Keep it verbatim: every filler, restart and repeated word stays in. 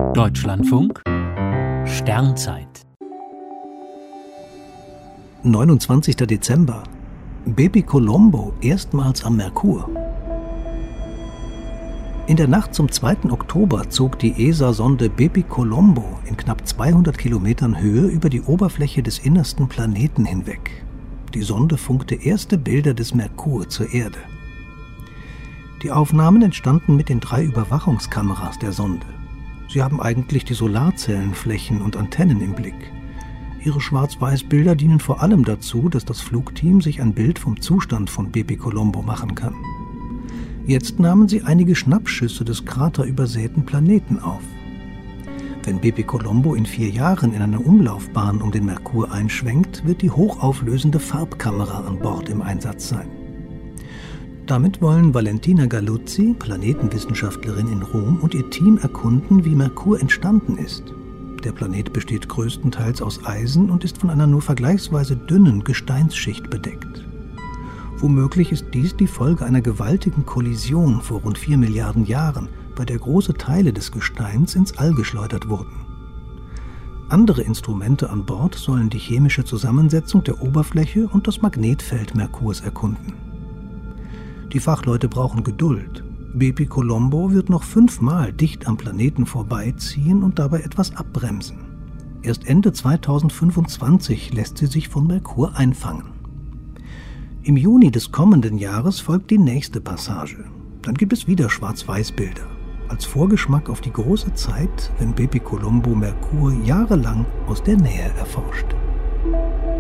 Deutschlandfunk Sternzeit neunundzwanzigster Dezember. Bepi Colombo erstmals am Merkur. In der Nacht zum zweiten Oktober zog die E S A-Sonde Bepi Colombo in knapp zweihundert Kilometern Höhe über die Oberfläche des innersten Planeten hinweg. Die Sonde funkte erste Bilder des Merkur zur Erde. Die Aufnahmen entstanden mit den drei Überwachungskameras der Sonde. Sie haben eigentlich die Solarzellenflächen und Antennen im Blick. Ihre Schwarz-Weiß-Bilder dienen vor allem dazu, dass das Flugteam sich ein Bild vom Zustand von Bepi Colombo machen kann. Jetzt nahmen sie einige Schnappschüsse des kraterübersäten Planeten auf. Wenn Bepi Colombo in vier Jahren in einer Umlaufbahn um den Merkur einschwenkt, wird die hochauflösende Farbkamera an Bord im Einsatz sein. Damit wollen Valentina Galuzzi, Planetenwissenschaftlerin in Rom, und ihr Team erkunden, wie Merkur entstanden ist. Der Planet besteht größtenteils aus Eisen und ist von einer nur vergleichsweise dünnen Gesteinsschicht bedeckt. Womöglich ist dies die Folge einer gewaltigen Kollision vor rund vier Milliarden Jahren, bei der große Teile des Gesteins ins All geschleudert wurden. Andere Instrumente an Bord sollen die chemische Zusammensetzung der Oberfläche und das Magnetfeld Merkurs erkunden. Die Fachleute brauchen Geduld. Bepi Colombo wird noch fünfmal dicht am Planeten vorbeiziehen und dabei etwas abbremsen. Erst Ende zweitausendfünfundzwanzig lässt sie sich von Merkur einfangen. Im Juni des kommenden Jahres folgt die nächste Passage. Dann gibt es wieder Schwarz-Weiß-Bilder. Als Vorgeschmack auf die große Zeit, wenn Bepi Colombo Merkur jahrelang aus der Nähe erforscht.